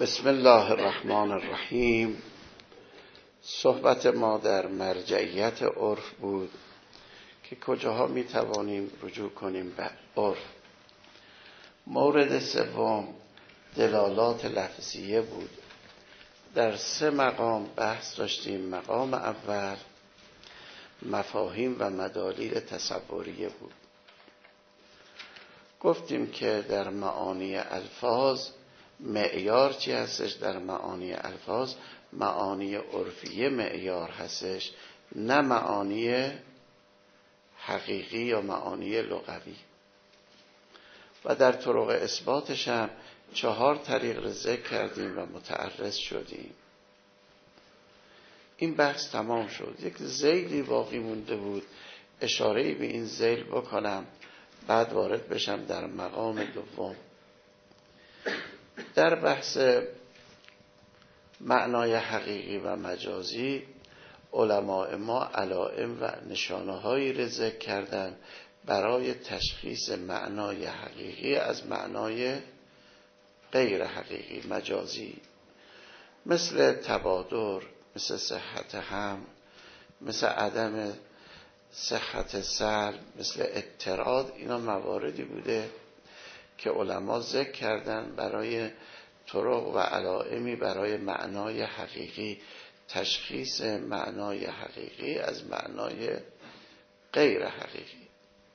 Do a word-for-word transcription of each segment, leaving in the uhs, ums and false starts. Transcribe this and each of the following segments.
بسم الله الرحمن الرحیم. صحبت ما در مرجعیت عرف بود که کجاها می توانیم رجوع کنیم به عرف. مورد سوم دلالات لفظیه بود. در سه مقام بحث داشتیم. مقام اول مفاهیم و مدالیل تصوریه بود. گفتیم که در معانی الفاظ معیار چی هستش؟ در معانی الفاظ معانی عرفیه معیار هستش، نه معانی حقیقی یا معانی لغوی. و در طرق اثباتش هم چهار طریق رو ذکر کردیم و متعرض شدیم. این بحث تمام شد. یک ذیلی باقی مونده بود، اشاره‌ای به این ذیل بکنم بعد وارد بشم در مقام دوم. در بحث معنای حقیقی و مجازی علماء ما علائم و نشانه هایی را ذکر کردن برای تشخیص معنای حقیقی از معنای غیر حقیقی مجازی، مثل تبادر، مثل صحت هم، مثل عدم صحت سلب، مثل اضطراد. اینا مواردی بوده که علما ذکر کردن برای طرق و علائمی برای معنای حقیقی، تشخیص معنای حقیقی از معنای غیر حقیقی.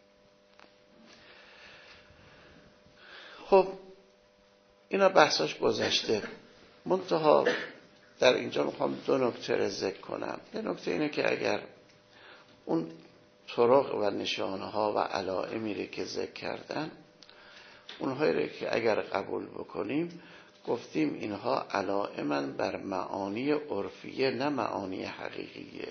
خب اینا بحثاش گذشته. منتها در اینجا میخوام دو نکته رو ذکر کنم. یه نکته اینه که اگر اون طرق و نشانه ها و علائمی رو که ذکر کردن، اونهایی رو که اگر قبول بکنیم، گفتیم اینها علائمن بر معانی عرفیه نه معانی حقیقیه.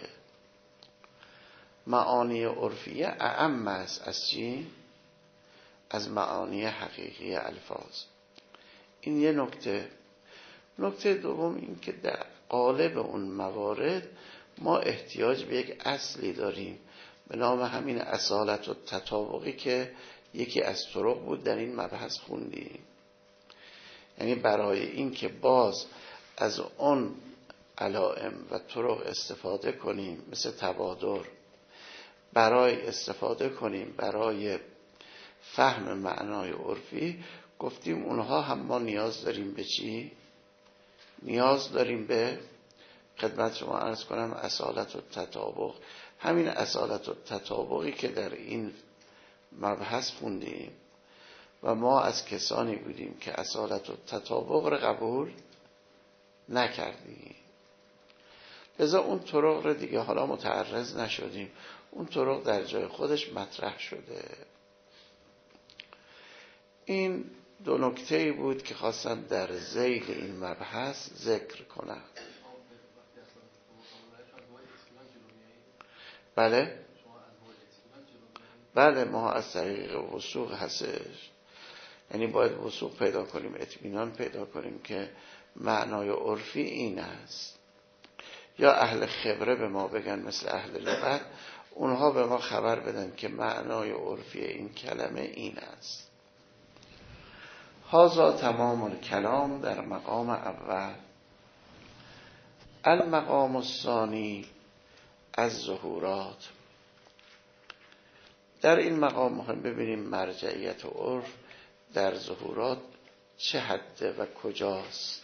معانی عرفیه اعم است از چی؟ از معانی حقیقی الفاظ. این یه نکته. نکته دوم این که در قالب اون موارد ما احتیاج به یک اصلی داریم به نام همین اصالت و تطابقی که یکی از طرق بود در این مبحث خوندیم. یعنی برای این که باز از اون علائم و طرق استفاده کنیم، مثل تبادر، برای استفاده کنیم برای فهم معنای عرفی، گفتیم اونها هم ما نیاز داریم به چی؟ نیاز داریم به خدمت شما عرض کنم اصالت و تطابق. همین اصالت و تطابقی که در این مبحث خوندیم و ما از کسانی بودیم که اصالت و تطابق رو قبول نکردیم، لذا اون طرق رو دیگه حالا متعرض نشدیم. اون طرق در جای خودش مطرح شده. این دو نکته‌ای بود که خواستم در ذیل این مبحث ذکر کنم. بله بله ما از طریق وثوق هستش. یعنی باید وثوق پیدا کنیم، اطمینان پیدا کنیم که معنای عرفی این است. یا اهل خبره به ما بگن، مثل اهل لغت، اونها به ما خبر بدن که معنای عرفی این کلمه این است. هذا تمام الکلام در مقام اول. المقام الثانی از ظهورات. در این مقام مهم ببینیم مرجعیت و عرف در ظهورات چه حده و کجاست.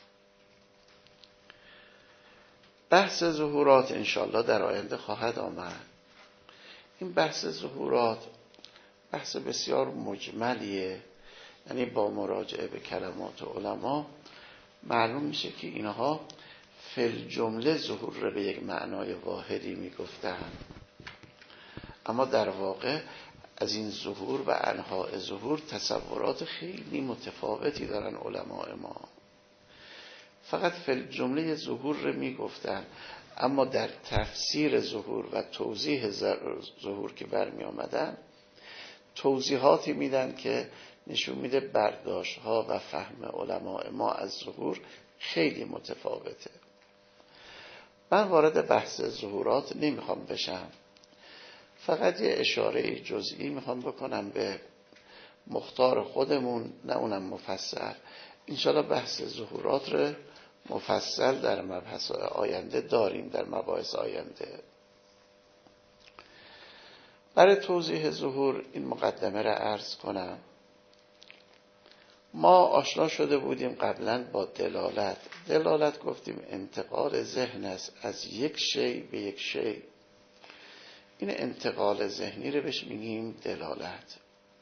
بحث ظهورات انشاءالله در آینده خواهد آمد. این بحث ظهورات بحث بسیار مجملیه. یعنی با مراجعه به کلمات علما معلوم میشه که اینها فی الجمله ظهور رو به یک معنای واحدی میگفتن، اما در واقع از این ظهور و انواع ظهور تصورات خیلی متفاوتی دارن علماء ما. فقط فی الجمله ظهور رو میگفتن، اما در تفسیر ظهور و توضیح ظهور که برمی آمدن توضیحاتی میدن که نشون میده برداشت ها و فهم علماء ما از ظهور خیلی متفاوته. من وارد بحث ظهورات نمیخوام بشم، فقط یه اشاره جزئی میخوام بکنم به مختار خودمون، نه اونم مفصل، انشاءالله بحث ظهورات رو مفصل در مبحث آینده داریم، در مباحث آینده. برای توضیح ظهور این مقدمه را عرض کنم. ما آشنا شده بودیم قبلا با دلالت. دلالت گفتیم انتقال ذهن است از یک شی به یک شی. این انتقال ذهنی رو بهش میگیم دلالت.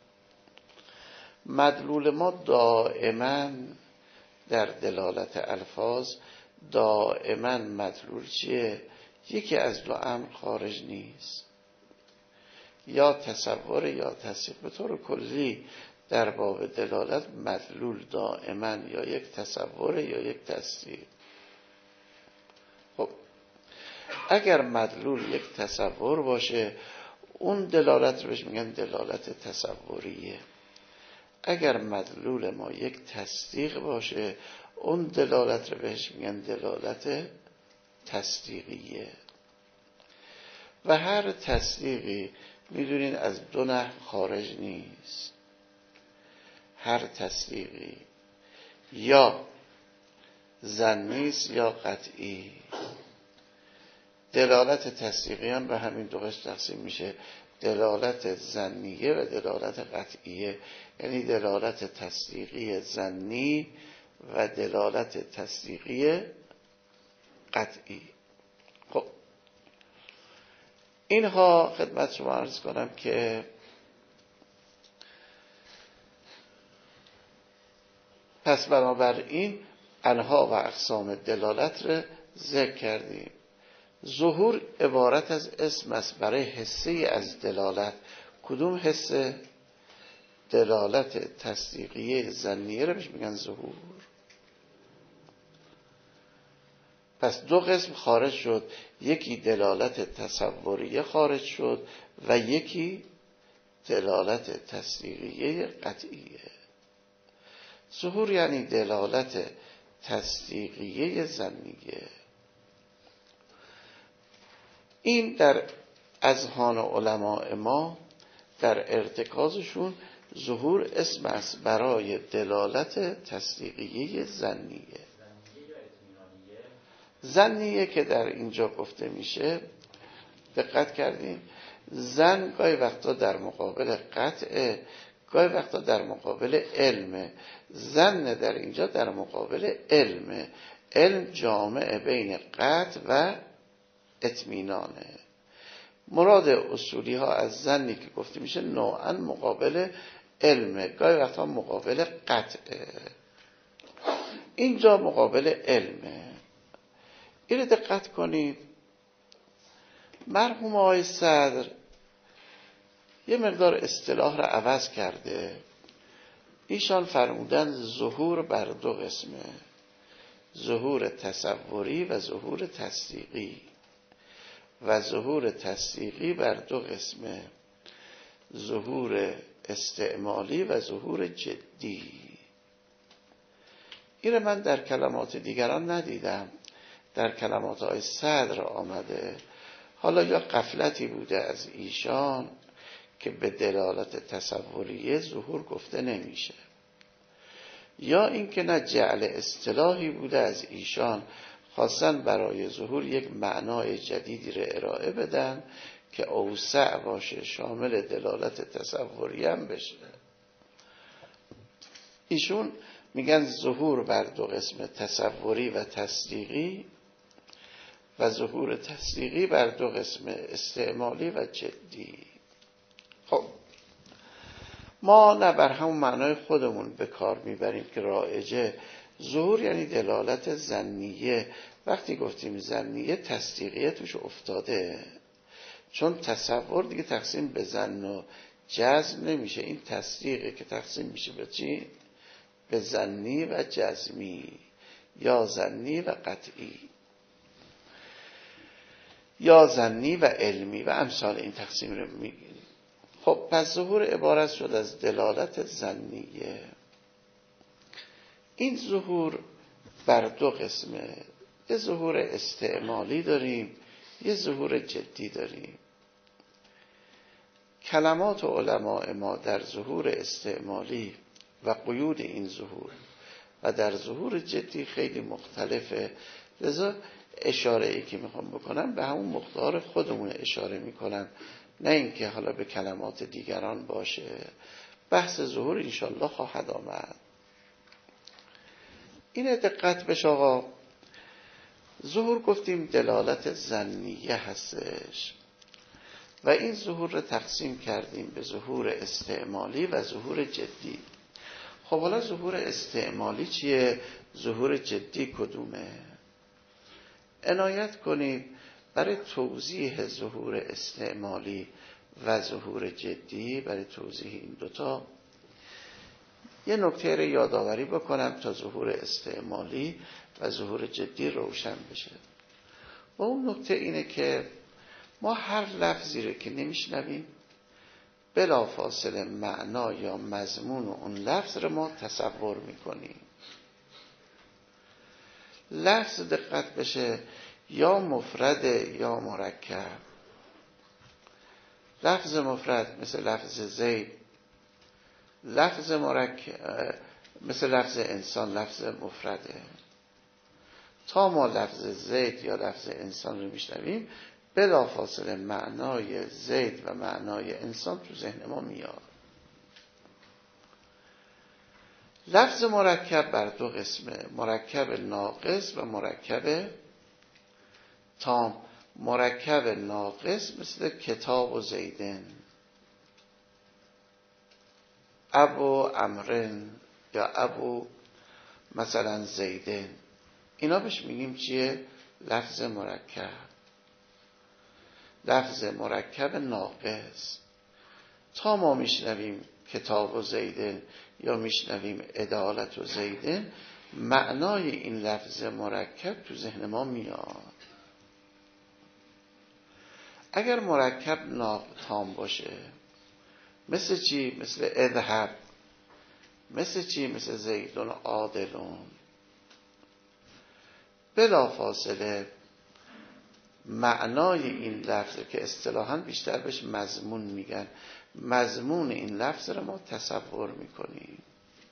مدلول ما دائما در دلالت الفاظ دائما مدلول چیه؟ یکی از دو امر خارج نیست، یا تصور یا تصدیق. به طور کلی در باب دلالت مدلول دائما یا یک تصور یا یک تصدیق. خب اگر مدلول یک تصور باشه اون دلالت رو بهش میگن دلالت تصوریه. اگر مدلول ما یک تصدیق باشه اون دلالت رو بهش میگن دلالت تصدیقیه. و هر تصدیقی میدونین از دو نحو خارج نیست. هر تصدیقی یا ظنی است یا قطعی. دلالت تصدیقی هم به همین دو قسم تقسیم میشه، دلالت ظنیه و دلالت قطعیه. یعنی دلالت تصدیقی ظنی و دلالت تصدیقی قطعی. خب اینها خدمت شما عرض کنم که پس بنابراین انواع و اقسام دلالت رو ذکر کردیم. ظهور عبارت از اسم است برای حصه از دلالت. کدوم حصه؟ دلالت تصدیقیه ظنیه رو بهش میگن ظهور. پس دو قسم خارج شد، یکی دلالت تصوریه خارج شد و یکی دلالت تصدیقیه قطعیه. ظهور یعنی دلالت تصدیقیه ظنیه. این در اذهان علماء ما در ارتکازشون ظهور اسم است برای دلالت تصدیقیه ظنیه. ظنیه که در اینجا گفته میشه، دقت کردیم، ظن گاهی وقتا در مقابل قطع، گاهی وقتا در مقابل علم. ظن در اینجا در مقابل علم. علم جامع بین قطع و اطمینانه. مراد اصولی ها از ظنی که گفته میشه نوعا مقابل علمه، گاهی وقتا مقابل قطعه. اینجا مقابل علمه. اینو دقت کنید. مرحوم آقای صدر یه مقدار اصطلاح را عوض کرده. ایشان فرمودن ظهور بر دو قسمه، ظهور تصوری و ظهور تصدیقی. و ظهور تصدیقی بر دو قسمه، ظهور استعمالی و ظهور جدی. این من در کلمات دیگران ندیدم، در کلمات های صدر آمده. حالا یا غفلتی بوده از ایشان که به دلالت تصوریه ظهور گفته نمیشه، یا اینکه نه جعل اصطلاحی بوده از ایشان خواستن برای ظهور یک معنای جدیدی را ارائه بدن که اوسع باشه، شامل دلالت تصوری هم بشه. ایشون میگن ظهور بر دو قسم، تصوری و تصدیقی، و ظهور تصدیقی بر دو قسم، استعمالی و جدی. خب ما نه بر همون معنای خودمون به کار میبریم که رایجه. ظهور یعنی دلالت ظنیه. وقتی گفتیم ظنیه تصدیقیه توش افتاده، چون تصور دیگه تقسیم به ظن و جزم نمیشه. این تصدیقه که تقسیم میشه به چی؟ به ظنی و جزمی، یا ظنی و قطعی، یا ظنی و علمی و امثال این تقسیم رو میگیریم. خب پس ظهور عبارت شد از دلالت ظنیه. این ظهور بر دو قسمه، یه ظهور استعمالی داریم، یه ظهور جدی داریم. کلمات علماء ما در ظهور استعمالی و قیود این ظهور و در ظهور جدی خیلی مختلفه. لذا اشاره ای که میخوام بکنم به همون مقدار خودمون اشاره میکنم، نه اینکه حالا به کلمات دیگران باشه. بحث ظهور انشالله خواهد آمد. این دقت بشه آقا، ظهور گفتیم دلالت ظنیه هستش و این ظهور رو تقسیم کردیم به ظهور استعمالی و ظهور جدی. خب حالا ظهور استعمالی چیه؟ ظهور جدی کدومه؟ عنایت کنید برای توضیح ظهور استعمالی و ظهور جدی، برای توضیح این دوتا یه نکته رو یادآوری بکنم تا ظهور استعمالی و ظهور جدی روشن بشه. و اون نکته اینه که ما هر لفظی رو که نمیشنویم بلا فاصله معنا یا مضمون اون لفظ رو ما تصور میکنیم. لفظ دقت بشه یا مفرد یا مرکب. لفظ مفرد مثل لفظ زید، لفظ مرکب مثل لفظ انسان لفظ مفرده. تا ما لفظ زید یا لفظ انسان رو میشنویم بلا فاصله معنای زید و معنای انسان تو ذهن ما میاد. لفظ مرکب بر دو قسمه، مرکب ناقص و مرکب تام. مرکب ناقص مثل کتاب و زیدن، ابو امرن یا ابو مثلا زیدن، اینا بهش میگیم چیه؟ لفظ مرکب. لفظ مرکب ناقص. تا ما میشنویم کتاب و زیدن یا میشنویم عدالت و زیدن، معنای این لفظ مرکب تو ذهن ما میاد. اگر مرکب تام باشه مثل چی؟ مثل اذهب. مثل چی؟ مثل زیدون عادلون. بلا فاصله معنای این لفظ که اصطلاحاً بیشتر بهش مضمون میگن، مضمون این لفظ رو ما تصور میکنیم.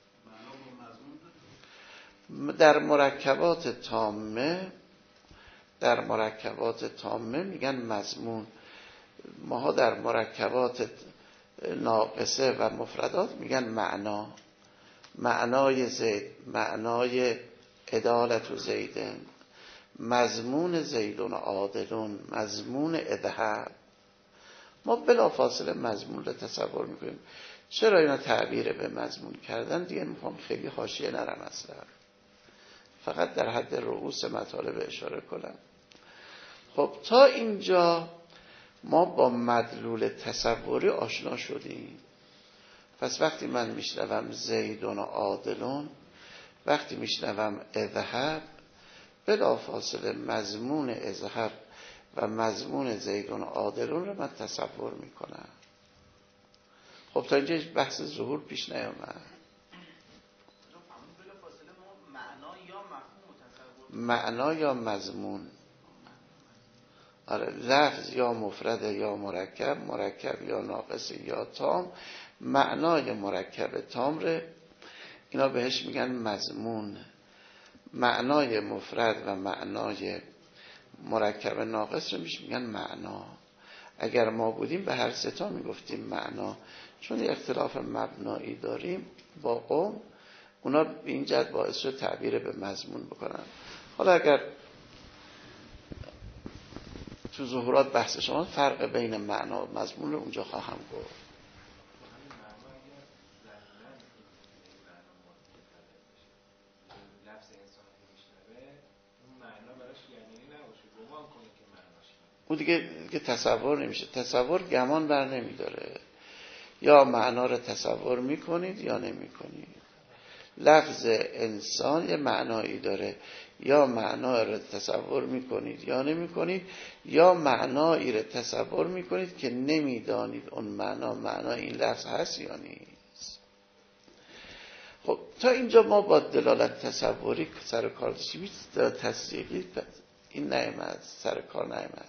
در مرکبات تامه در مرکبات تامه میگن مضمون. ماها در مرکبات ناقصه و مفردات میگن معنا. معنای زید، معنای عدالت و زیدن، مضمون زیدون عادلون، مضمون اذهب. ما بلا فاصله مضمون رو تصور میکنیم. چرا اینا تعبیر به مضمون کردن؟ دیگه میخوام خیلی حاشیه نرم اصلا، فقط در حد رؤوس مطالب اشاره کنم. خب تا اینجا ما با مدلول تصوری آشنا شدیم. پس وقتی من میشنوم زیدون عادلون، وقتی میشنوم اذهب، بلا فاصله مضمون اذهب و مضمون زیدون عادلون رو من تصور میکنم. خب تا اینجا بحث ظهور پیش نیامد. معنا یا مضمون. آره، لفظ یا مفرد یا مرکب، مرکب یا ناقص یا تام. معنای مرکب تام رو اینا بهش میگن مضمون. معنای مفرد و معنای مرکب ناقص رو میش میگن معنا. اگر ما بودیم به هر سه تا میگفتیم معنا، چون اختلاف مبنایی داریم با قوم، اونا به این جهت باعث شد تعبیر به مضمون بکنن. حالا اگر تو ظهورات بحث شما فرق بین معنا و مضمون رو اونجا خواهم گفت. اون دیگه, دیگه تصور نمیشه. تصور گمان بر نمیداره. یا معنا رو تصور میکنید یا نمیکنید. لفظ انسان یه معنایی داره، یا معنا رو تصور میکنید یا نمیکنید، یا معنایی رو تصور میکنید که نمیدانید اون معنا معنا این لفظ هست یا نیست. خب تا اینجا ما با دلالت تصوری سر کار داشتیم. تصدیقی این نعمت سر کار نعمت.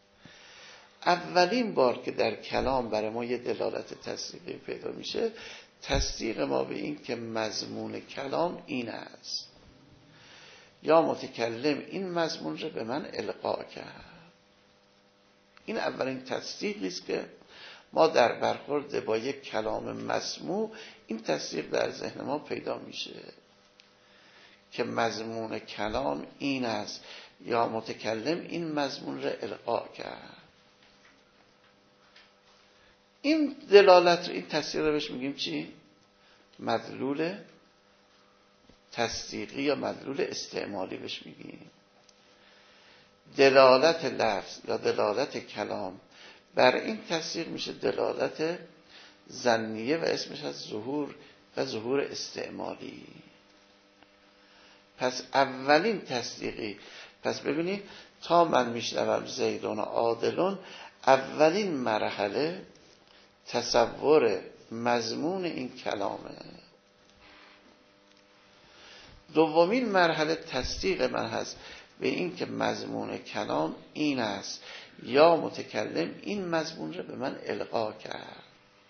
اولین بار که در کلام برای ما یه دلالت تصدیقی پیدا میشه تصدیق ما به این که مضمون کلام این است، یا متکلم این مضمون رو به من القا کرد. این اولین تصدیقی است که ما در برخورد با یک کلام مسموع این تصدیق در ذهن ما پیدا میشه که مضمون کلام این است یا متکلم این مضمون را القا کرد. این دلالت این تصدیق رو بهش میگیم چی؟ مدلول تصدیقی یا مدلول استعمالی بهش میگیم. دلالت لفظ یا دلالت کلام بر این تصدیق میشه دلالت ظنیه و اسمش از ظهور و ظهور استعمالی. پس اولین تصدیقی، پس ببینید تا من میشنوم زیدون و عادلون، اولین مرحله تصور مضمون این کلامه. دومین مرحله تصدیق من هست به این که مضمون کلام این است یا متکلم این مضمون رو به من القا کرد.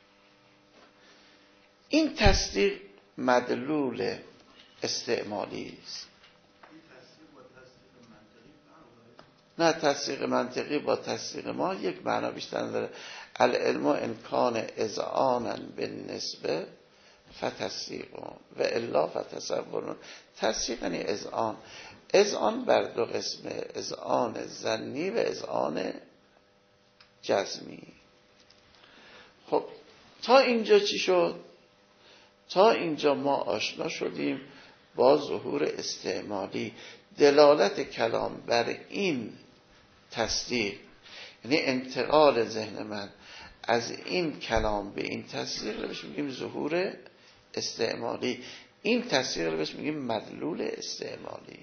این تصدیق مدلول استعمالی است. نه، تصدیق منطقی با تصدیق ما یک معنا بیشتر داره. العلم امکان اذعانا بالنسبه فتصدیقون و الا فتصورون. تصدیق یعنی اذعان. اذعان بر دو قسمه، اذعان ظنی و اذعان جزمی. خب تا اینجا چی شد؟ تا اینجا ما آشنا شدیم با ظهور استعمالی، دلالت کلام بر این تصدیق، یعنی انتقال ذهن من از این کلام به این تصدیق رو بهش میگیم ظهور استعمالی. این تصدیق رو بهش میگیم مدلول استعمالی.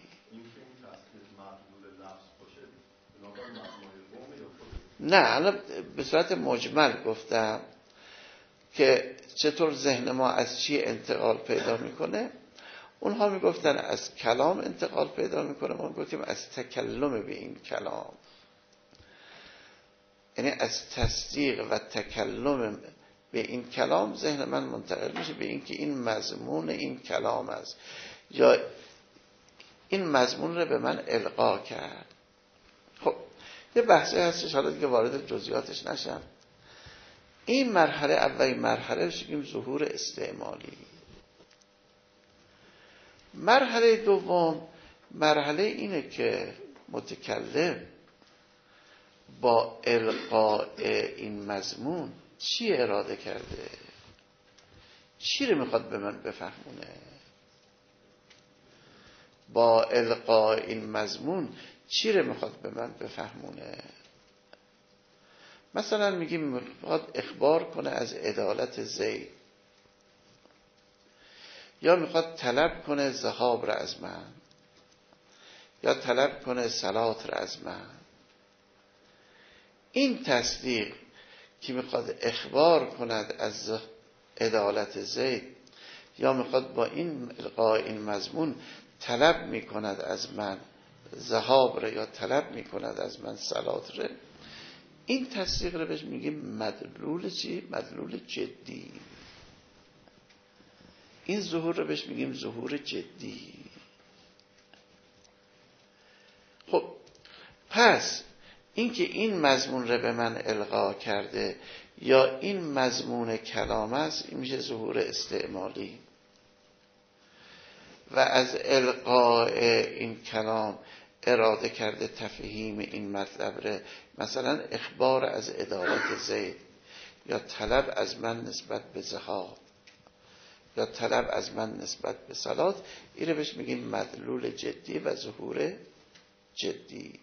نه، الان به صورت مجمل گفتم که چطور ذهن ما از چی انتقال پیدا میکنه. اونها میگفتن از کلام انتقال پیدا میکنه، ما گفتیم از تکلم به این کلام، یعنی از تصدیق و تکلم به این کلام ذهن من منتقل میشه به این که این مضمون این کلام است یا این مضمون رو به من القا کرد. خب یه بحثی هستش، حالا دیگه وارد جزئیاتش نشم. این مرحله اولین مرحله بگیم ظهور استعمالی. مرحله دوم مرحله اینه که متکلم با القاء این مضمون چی اراده کرده، چی رو میخواد به من بفهمونه. با القاء این مضمون چی رو میخواد به من بفهمونه. مثلا میگیم میخواد اخبار کنه از عدالت زید، یا میخواد طلب کنه ذهاب را از من، یا طلب کنه صلات را از من. این تصدیق که میخواد اخبار کند از عدالت زید یا میخواد با این القاء این مضمون طلب میکند از من ذهاب را یا طلب میکند از من صلات را، این تصدیق رو بهش میگیم مدلول چی؟ مدلول جدی. این ظهور رو بهش میگیم ظهور جدی. خب پس این که این مضمون رو به من القا کرده یا این مضمون کلام است، این میشه ظهور استعمالی. و از القاء این کلام اراده کرده تفهیم این مطلب رو، مثلا اخبار از عدالت زید یا طلب از من نسبت به ذهاب یا طلب از من نسبت به صلات، این رو بهش میگیم مدلول جدی و ظهور جدی.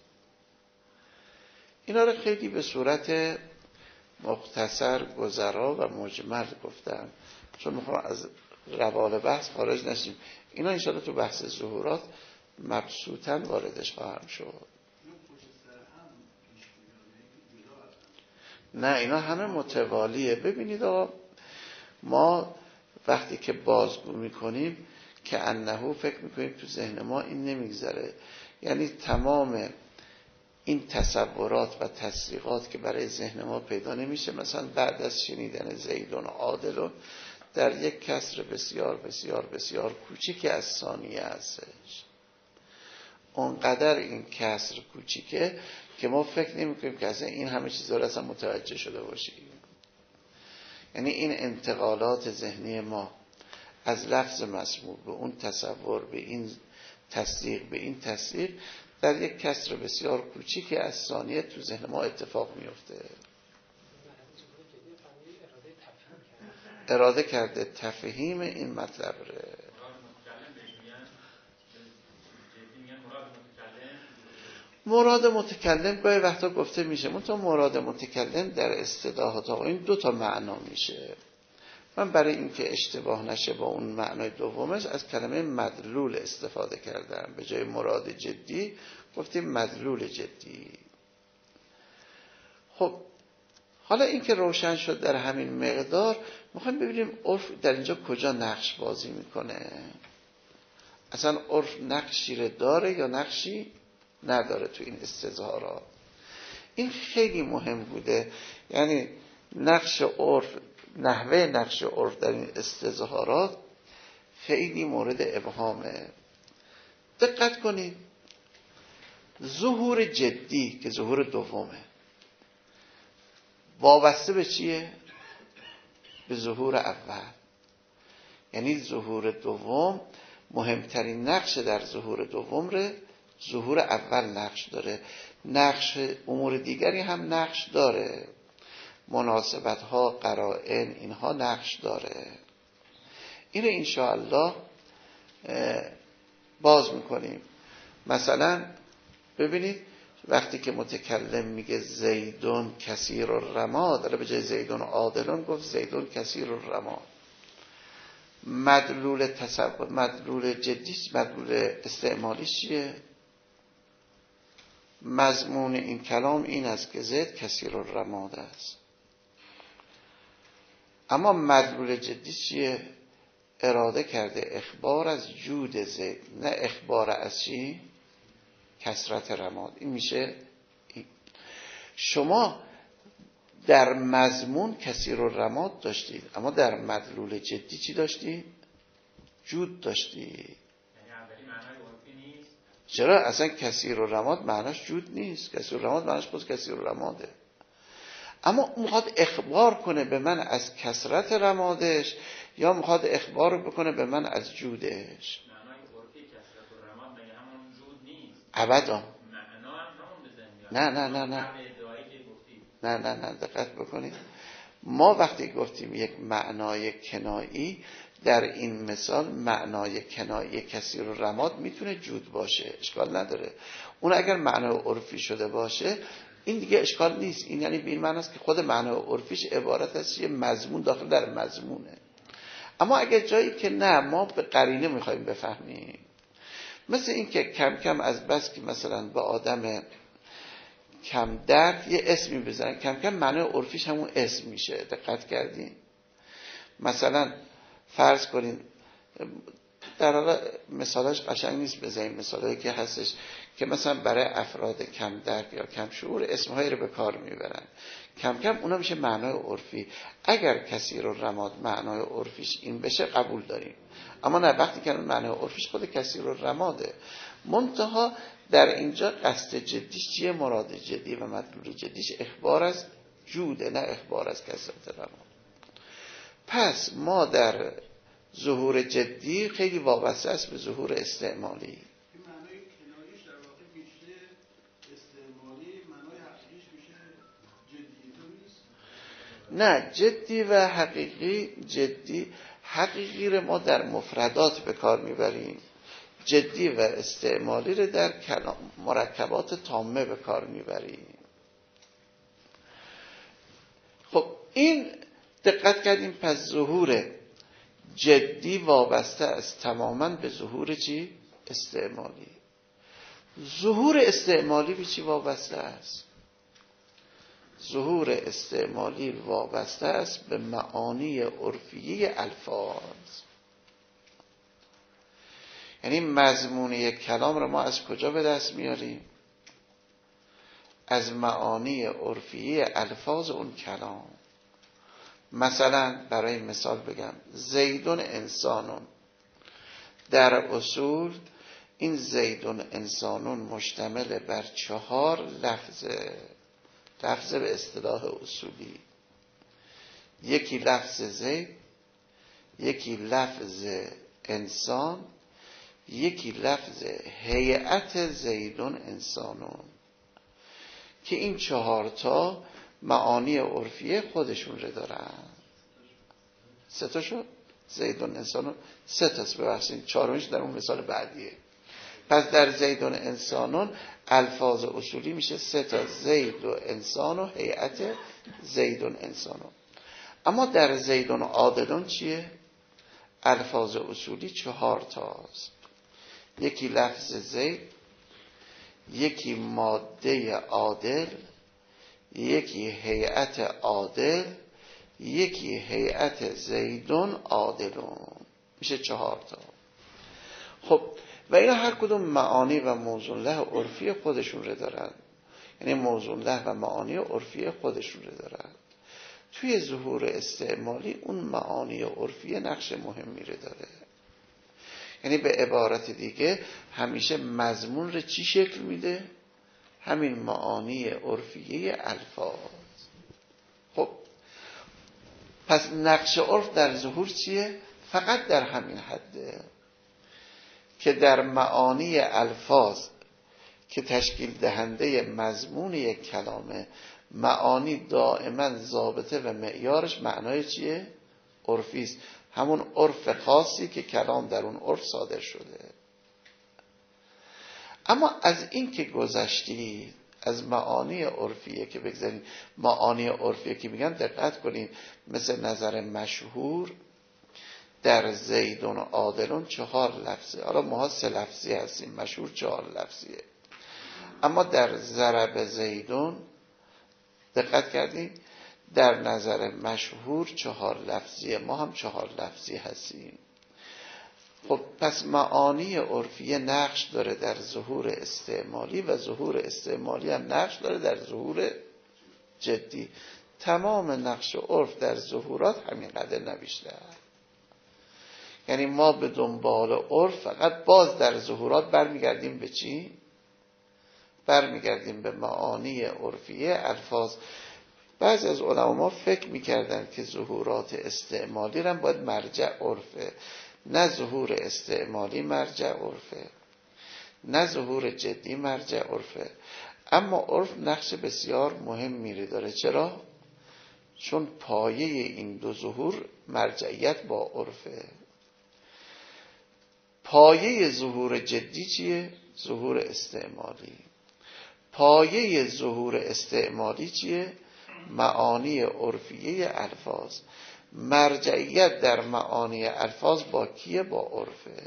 اینا رو خیلی به صورت مختصر گذرا و مجمل گفتم چون میخوام از روال بحث خارج نشیم. اینا انشاءالله تو بحث ظهورات مبسوطاً واردش خواهم شد. نه، اینا همه متوالیه. ببینید آقا، ما وقتی که بازگو میکنیم که انهو فکر میکنیم تو ذهن ما این نمیگذره، یعنی تمام این تصورات و تصدیقات که برای ذهن ما پیدا نمیشه، مثلا بعد از شنیدن زیدون و عادلون در یک کسر بسیار بسیار بسیار کوچیک از ثانیه هستش. اونقدر این کسر کوچیکه که ما فکر نمی کنیم که اصلا این همه چیزا رو اصلا متوجه شده باشیم. یعنی این انتقالات ذهنی ما از لفظ مسموع به اون تصور، به این تصدیق، به این تصدیق، در یک کسر بسیار کوچیک از ثانیه تو ذهن ما اتفاق میفته. اراده کرده تفهیم این مطلب ره. مراد متکلم گاهی وقتا گفته میشه، منتها مراد متکلم در اصطلاحات آقا این دو تا معنا میشه. من برای اینکه اشتباه نشه با اون معنای دومش از کلمه مدلول استفاده کردم، به جای مراد جدی گفتیم مدلول جدی. خب حالا این که روشن شد در همین مقدار، میخوایم ببینیم عرف در اینجا کجا نقش بازی میکنه. اصلا عرف نقشی رو داره یا نقشی نداره تو این استظهارات. این خیلی مهم بوده، یعنی نقش عرف، نحوه نقش عرف در این استظهارات خیلی مورد ابهامه. دقت کنید، ظهور جدی که ظهور دومه وابسته به چیه؟ به ظهور اول. یعنی ظهور دوم مهمترین نقش در ظهور دوم ره ظهور اول نقش داره. نقش امور دیگری هم نقش داره، مناسبت ها، قرائن، اینها نقش داره. اینو انشاءالله باز میکنیم. مثلا ببینید وقتی که متکلم میگه زیدون کثیر الرماد، داره به جای زیدون عادلون گفت زیدون کثیر الرماد. مدلول تصور، مدلول جدیش، مدلول استعمالیش چیه؟ مضمون این کلام این است که زید کثیر الرماد است. اما مدلول جدی چیه؟ اراده کرده اخبار از جود زید، نه اخبار از چی؟ کثرت رماد. این میشه این. شما در مضمون کثیر الرماد داشتید، اما در مدلول جدی چی داشتید؟ جود داشتید. چرا؟ اصلا کثیر الرماد معناش جود نیست. کثیر الرماد معناش باز کثیر الرماده. اما میخواد اخبار کنه به من از کثرت رمادش، یا میخواد اخبار بکنه به من از جودش؟ معنای عرفی کثرت الرماد مگه همون جود نیست؟ ابدا. معنا هم همون بزنید. نه نه نه نه. نه نه نه دقت بکنید. ما وقتی گفتیم یک معنای کنایی، در این مثال معنای کنایی کثیر الرماد میتونه جود باشه، اشکال نداره. اون اگر معنای عرفی شده باشه این دیگه اشکال نیست. این یعنی به این معنی است که خود معنای عرفیش عبارت از یه مضمون داخل در مضمونه. اما اگر جایی که نه ما به قرینه میخوایم بفهمیم، مثل این که کم کم از بس که مثلا با آدم کم درک یه اسمی بزنن، کم کم معنای عرفیش همون اسم میشه. دقت کردین؟ مثلا فرض کنین، در حالا مثالاش قشنگ نیست بزنیم، مثالایی که هستش که مثلا برای افراد کم درک یا کم شعور اسمهایی رو به کار میبرن، کم کم اونا میشه معنای عرفی. اگر کثیر الرماد معنای عرفیش این بشه قبول داریم، اما نه وقتی که معنای عرفیش خود کثیر الرماده. منتها در اینجا قصد جدیش چیه؟ مراد جدی و مدلول جدیش اخبار از جوده، نه اخبار از کثرت رماد. پس ما در ظهور جدی خیلی وابسته است به ظهور استعمالی. این معنای کناییش در واقع بیشتر استعمالی، معنای حقیقیش میشه جدی، تو نیست؟ نه، جدی و حقیقی، جدی حقیقی رو ما در مفردات به کار میبریم، جدی و استعمالی رو در کلام مرکبات تامه به کار میبریم. خب این دقت کردیم. پس ظهور جدی وابسته است تماما به ظهور چی؟ استعمالی. ظهور استعمالی به چی وابسته است؟ ظهور استعمالی وابسته است به معانی عرفیه الفاظ. یعنی مضمون یک کلام رو ما از کجا به دست میاریم؟ از معانی عرفیه الفاظ اون کلام. مثلا برای مثال بگم زیدون انسانون، در اصول این زیدون انسانون مشتمل بر چهار لفظه، لفظ به اصطلاح اصولی. یکی لفظ زید، یکی لفظ انسان، یکی لفظ هیئت زیدون انسانون، که این چهار تا معانی عرفیه خودشون رو دارن. سه تا شد زیدون انسانون، سه تاست ببخشید، چهارمش در اون مثال بعدیه. پس در زیدون انسانون الفاظ اصولی میشه سه تا، زید و انسان و هیئت زیدون انسانون. اما در زیدون عادلون چیه؟ الفاظ اصولی چهار تاست. یکی لفظ زید، یکی ماده عادل، یکی هیئت عادل، یکی هیئت زیدون عادلون، میشه چهار تا. خب و اینا هر کدوم معانی و موزون له عرفی خودشون رو دارن، یعنی موزون له و معانی عرفی خودشون رو دارن. توی ظهور استعمالی اون معانی عرفی نقش مهمی رو داره. یعنی به عبارت دیگه همیشه مضمون رو چی شکل میده؟ همین معانی عرفیه الفاظ. خب پس نقش عرف در ظهور چیه؟ فقط در همین حده که در معانی الفاظ که تشکیل دهنده مضمون یک کلامه، معانی دائما ضابطه و معیارش معنای چیه؟ عرفی است، همون عرف خاصی که کلام در اون عرف صادر شده. اما از این که گذشتی از معانی عرفیه که بگذاریم، معانی عرفیه که میگن دقت کنین، مثل نظر مشهور در زیدون و عادلون چهار لفظه، حالا ما سه لفظی هستیم، مشهور چهار لفظیه. اما در ضرب زیدون دقت کردین در نظر مشهور چهار لفظیه، ما هم چهار لفظی هستیم. خب پس معانی عرفیه نقش داره در ظهور استعمالی و ظهور استعمالی هم نقش داره در ظهور جدی. تمام نقش عرف در ظهورات همینقدر نه بیشتر. یعنی ما به دنبال عرف فقط باز در ظهورات برمیگردیم به چی؟ برمیگردیم به معانی عرفیه الفاظ. بعضی از علما فکر میکردن که ظهورات استعمالی هم باید مرجع عرفه، نه ظهور استعمالی مرجع عرفه، نه ظهور جدی مرجع عرفه. اما عرف نقش بسیار مهمی داره. چرا؟ چون پایه این دو ظهور مرجعیت با عرفه. پایه ظهور جدی چیه؟ ظهور استعمالی. پایه ظهور استعمالی چیه؟ معانی عرفیه الفاظ. مرجعیت در معانی الفاظ با کیه؟ با عرفه.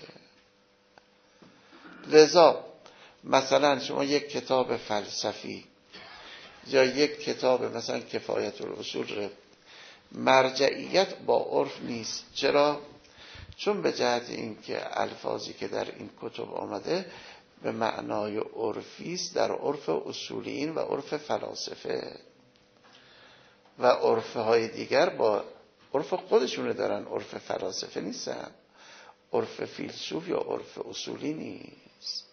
لذا مثلا شما یک کتاب فلسفی یا یک کتاب مثلا کفایت الاصول رو مرجعیت با عرف نیست. چرا؟ چون به جهت این که الفاظی که در این کتب آمده به معنای عرفی است، در عرف اصولیین و عرف فلاسفه، و عرف های دیگر با عرف خودشونه دارن، عرف فلاسفه نیستن، عرف فیلسوف یا عرف اصولی نیست.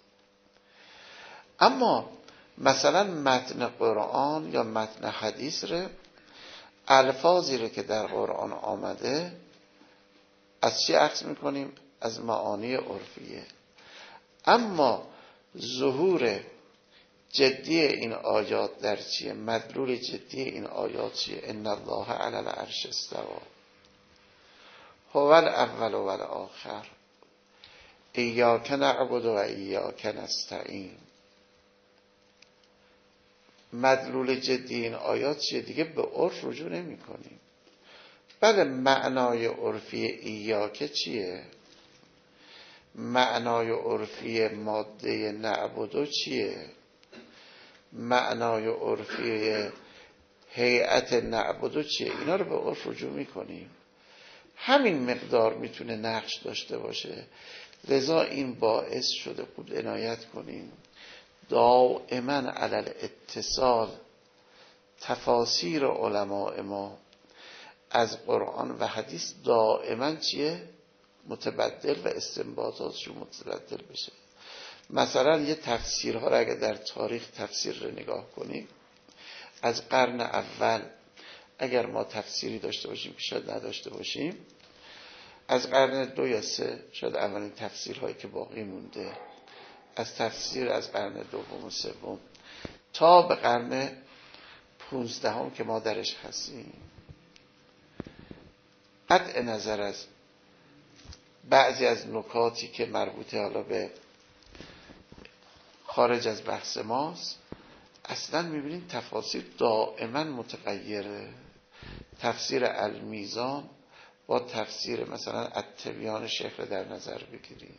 اما مثلا متن قرآن یا متن حدیث رو، الفاظی رو که در قرآن آمده از چی عکس میکنیم؟ از معانی عرفیه. اما ظهور جدی این آیات در چیه؟ مدلول جدی این آیات چیه؟ ان الله علی العرش استوى هو الاول و الاخر ایاک نعبد و ایاک نستعین. مدلول جدی این آیات چیه؟ دیگه به عرف رجوع نمی کنیم. بله معنای عرفی ایاک چیه؟ معنای عرفی ماده نعبدو چیه؟ معنای عرفی هیئت نعبدو چیه؟ اینا رو به عرف رجوع میکنیم. همین مقدار میتونه نقش داشته باشه. لذا این باعث شده خوب عنایت کنیم دائما علی الاتصال تفاسیر علماء ما از قرآن و حدیث دائما چیه؟ متبدل و استنباطاتشون متبدل بشه. مثلا یه تفسیرها رو اگر در تاریخ تفسیر رو نگاه کنیم، از قرن اول اگر ما تفسیری داشته باشیم که شاید نداشته باشیم، از قرن دو یا سه شاید اولین تفسیرهایی که باقی مونده، از تفسیر از قرن دوم و سوم تا به قرن پونزدهم که ما درش هستیم، قطع نظر از بعضی از نکاتی که مربوطه حالا به خارج از بحث ماست، اصلا میبینید تفاسیر دائما متغیره. تفسیر المیزان با تفسیر مثلا التبیان شیخ رو در نظر بگیرید،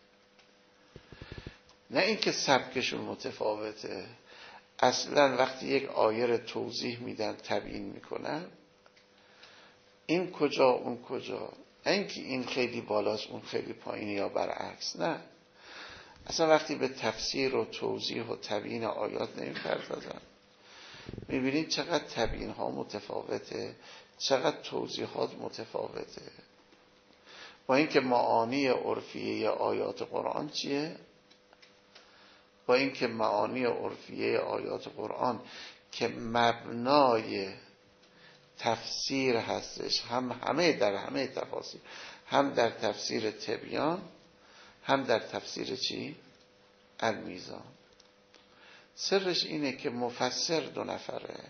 نه اینکه سبکشون متفاوته، اصلا وقتی یک آیه رو توضیح میدن تبیین میکنن، این کجا اون کجا، نه اینکه این خیلی بالاست اون خیلی پایینه یا برعکس، نه، اصلا وقتی به تفسیر و توضیح و تبیین آیات نمیپردازن، میبینید چقدر تبیین ها متفاوته، چقدر توضیحات متفاوته. با اینکه معانی عرفیه آیات قرآن چیه؟ با اینکه معانی عرفیه آیات قرآن که مبنای تفسیر هستش، هم همه در همه تفاسیر، هم در تفسیر تبیان، هم در تفسیر چی؟ المیزان. سرش اینه که مفسر دو نفره،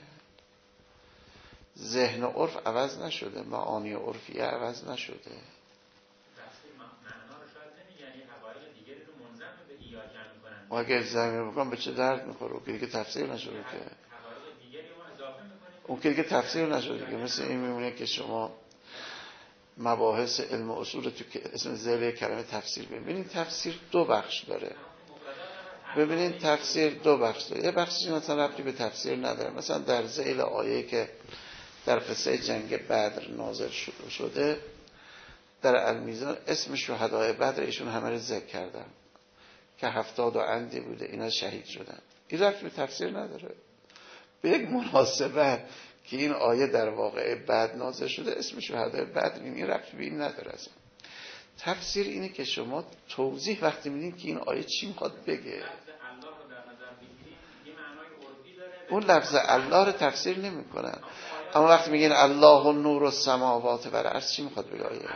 ذهن و عرف عوض نشده، معانی عرفیه عوض نشده. تفسیر معنا رو شاید نمیگن، یه حقایق دیگری رو منضم به ایاکن میکنن. ما اگه زمین بکنم به چه درد میخوره؟ اون که دیگه تفسیر نشده که. حقایق دیگری ما اضافه میکنیم. اون که دیگه تفسیر نشده که. مثل این میمونه که شما مباحث علم اصول تو که اسم ذیل کلمه تفسیر ببینید، تفسیر دو بخش داره. ببینید تفسیر دو بخش داره. یه بخشش مثلا ربطی به تفسیر نداره، مثلا در ذیل آیه که در قصه جنگ بدر نازل شده در المیزان، اسم شهدای بدر ایشون همه رو ذکر کردن که هفتاد و اندی بوده، اینا شهید شدن. این ربطی به تفسیر نداره. به یک مناسبت که این آیه در واقع بعد نازل شده اسم شهدای بدر، این ربطی به این نداره اصلا. تفسیر اینه که شما توضیح وقتی میدین که این آیه چی میخواد بگه. اون لفظ الله رو تفسیر نمیکنن، اما وقتی میگین الله و نور و سماوات و الارض چی میخواد بگه آیه؟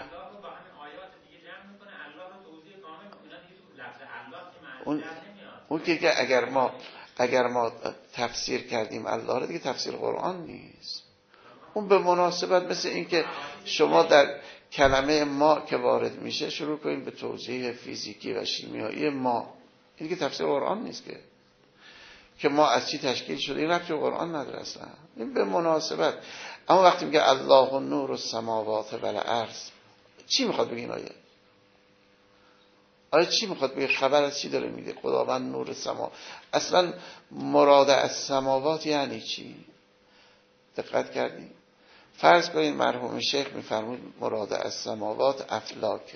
اون اون که اگر ما اگر ما تفسیر کردیم الله رو، دیگه تفسیر قرآن نیست. اون به مناسبت مثل این که شما در کلمه ما که وارد میشه شروع کنیم به توضیح فیزیکی و شیمیایی ما، این که تفسیر قرآن نیست که که ما از چی تشکیل شده، این ربطی به قرآن نداره اصلا، این به مناسبت. اما وقتی میگه الله و نور و سماوات و الارض، چی میخواد بگه این آیه؟ آیه چی میخواد بگه؟ خبر از چی داره میده؟ خداوند نور سما، اصلا مراد از سماوات یعنی چی؟ دقت کردیم؟ فرض کنید مرحوم شیخ میفرمود مراد از سماوات افلاکه،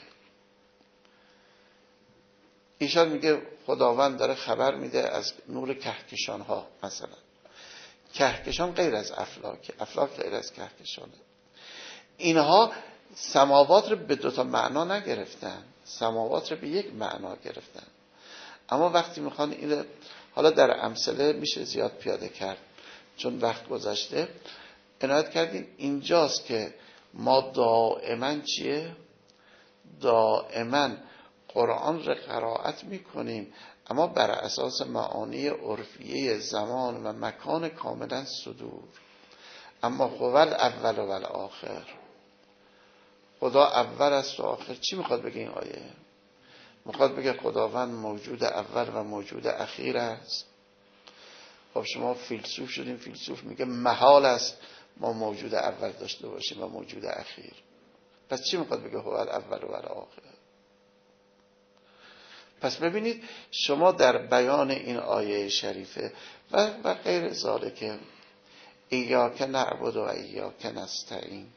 ایشان میگه خداوند داره خبر میده از نور کهکشان ها. مثلا کهکشان غیر از افلاک، افلاک غیر از کهکشانه. اینها سماوات رو به دو تا معنا نگرفتن، سماوات رو به یک معنا گرفتن. اما وقتی میخوان این حالا در امثله میشه زیاد پیاده کرد چون وقت گذشته، عنایت کردیم اینجاست که ما دائما چیه؟ دائما قرآن رو قرائت میکنیم، اما بر اساس معانی عرفیه زمان و مکان کاملا صدور. اما خود اول و آخر، خدا اول است و آخر. چی میخواد بگه این آیه؟ میخواد بگه خداوند موجود اول و موجود اخیر است. خب شما فیلسوف شدیم، فیلسوف میگه محال است ما موجود اول داشته باشیم و موجود اخیر. پس چی میخواد بگه هو الاول و الاخر؟ پس ببینید شما در بیان این آیه شریفه و, و غیر ذالک، ایاک نعبد و ایاک نستعین،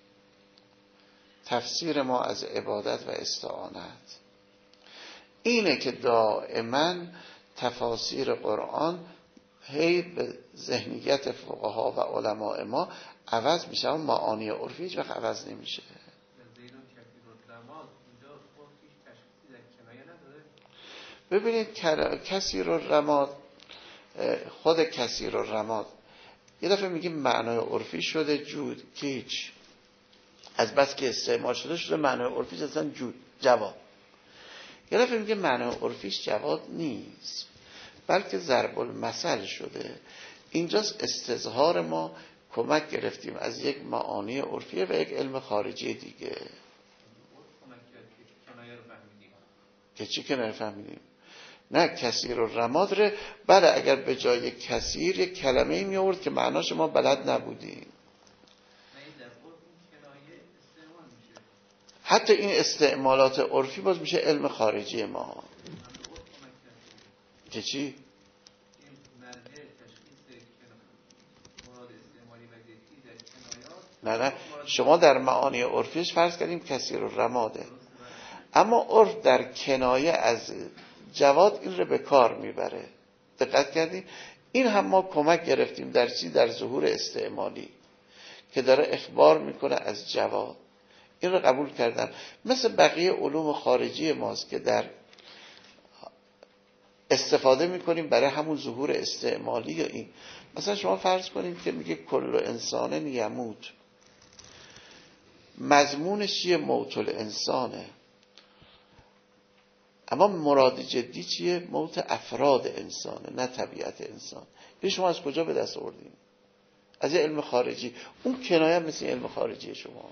تفسیر ما از عبادت و استعانت اینه که دائما تفاسیر قرآن هی به ذهنیت فقها و علماء ما عوض میشه، اما معانی عرفی هیچ وقت عوض نمیشه. ببینید کثیر الرماد، خود کثیر الرماد یه دفعه میگیم معنای عرفی شده جود که هیچ، از بس که استعمال شده شده معنای عرفیش اصلا جود جواد. یه دفعه میگه معنای عرفیش جواد نیست بلکه ضرب المثل شده. اینجاست استظهار ما کمک گرفتیم از یک معانی عرفیه و یک علم خارجی دیگه که چی که نفهمیدیم. نه کثیر الرماد ره، بله اگر به جای کثیر یک کلمه می آورد که معناش ما بلد نبودیم. حتی این استعمالات عرفی باز میشه علم خارجی ما که چی؟ نه نه شما در معانی عرفیش فرض کردیم کثیر الرماده، اما عرف در کنایه از جواد این رو به کار میبره. دقت کردیم؟ این هم ما کمک گرفتیم در چی؟ در ظهور استعمالی که داره اخبار میکنه از جواد. این رو قبول کردم. مثل بقیه علوم خارجی ماست که در استفاده میکنیم برای همون ظهور استعمالی. یا این مثلا شما فرض کنید که میگه کل انسان یموت، مضمونش چیه؟ موت الانسانه، اما مراد جدی چیه؟ موت افراد انسانه نه طبیعت انسان. این شما از کجا به دست آوردین؟ از علم خارجی. اون کنایه مثل علم خارجی شما.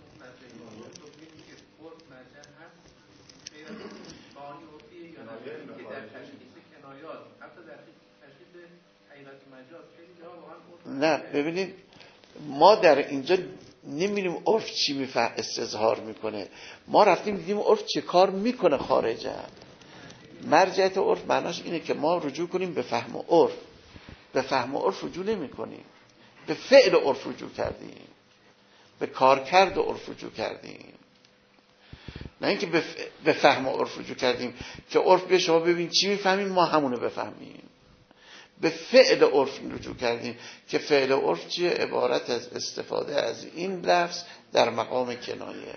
نه ببینید ما در اینجا نمی‌بینیم عرف چی میفهم استظهار میکنه، ما رفتیم دیدیم عرف چه کار میکنه خارجه. مرجعیت عرف معناش اینه که ما رجوع کنیم به فهم عرف. به فهم عرف رجوع نمی کنیم، به فعل عرف رجوع کردیم، به کارکرد عرف رجوع کردیم، نه اینکه به فهم عرف رجوع کردیم که عرف به شما ببین چی میفهمیم ما همونو بفهمیم. به فعل عرف رجوع کردیم که فعل عرف چیه؟ عبارت از استفاده از این لفظ در مقام کنایه.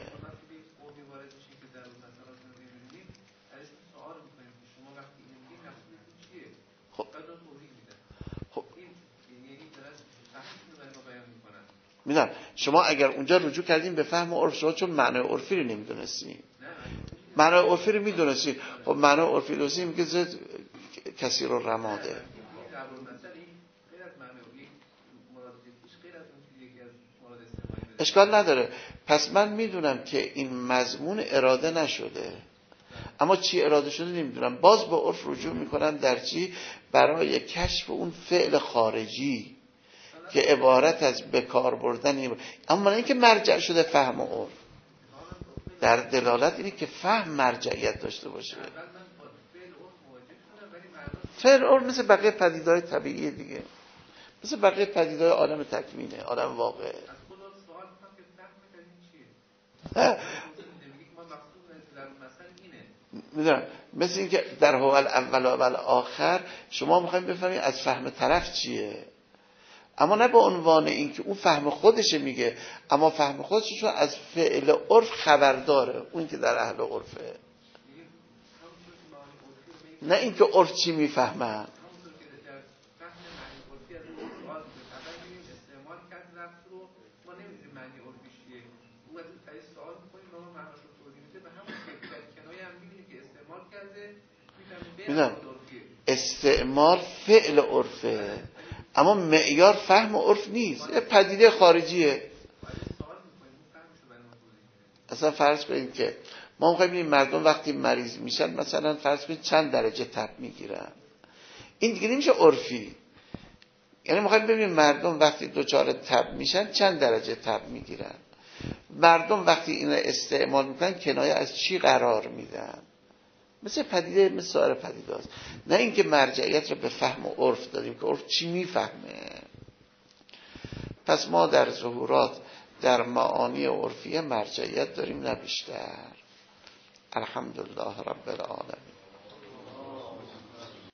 خب خب میدونم شما اگر اونجا رجوع کردیم به فهم عرف، شما چون معنای عرفی رو نمیدونستین، معنای عرفی رو میدونستین. خب معنای عرفی دوستی میگه زد کثیر الرماده. اشکال نداره. پس من میدونم که این مضمون اراده نشده، اما چی اراده شده نمیدونم. باز به عرف رجوع میکنم در چی؟ برای کشف اون فعل خارجی که عبارت از بکار بردن، اما نه اینکه مرجع شده فهم و عرف. در دلالت اینه که فهم مرجعیت داشته باشه. فعل عرف مثل بقیه پدیدهای طبیعی دیگه، مثل بقیه پدیدهای عالم تکوینه، عالم واقعه. میدونم مثل این که در هو الاول و الاخر شما میخوایم بفهمید از فهم طرف چیه، اما نه به عنوان این که اون فهم خودشه میگه، اما فهم خودش چون از فعل عرف خبرداره، اون که در اهل عرفه، نه این که عرف چی میفهمه. میدونم استعمال فعل عرفه، اما معیار فهم عرف نیست، یه پدیده خارجیه. اصلا فرض کنید که ما می‌خوایم ببینیم مردم وقتی مریض میشن مثلا فرض کنید چند درجه تب میگیرن، این دیگه نمیشه عرفی. یعنی می‌خوایم ببینیم مردم وقتی دچار تب میشن چند درجه تب میگیرن، مردم وقتی اینو استعمال میکنن کنایه از چی قرار میدن. مثل پدیده مثل سایر پدیده هست. نه اینکه مرجعیت رو به فهم و عرف دادیم که عرف چی میفهمه. پس ما در ظهورات در معانی عرفیه مرجعیت داریم نه بیشتر. الحمدلله رب العالمین.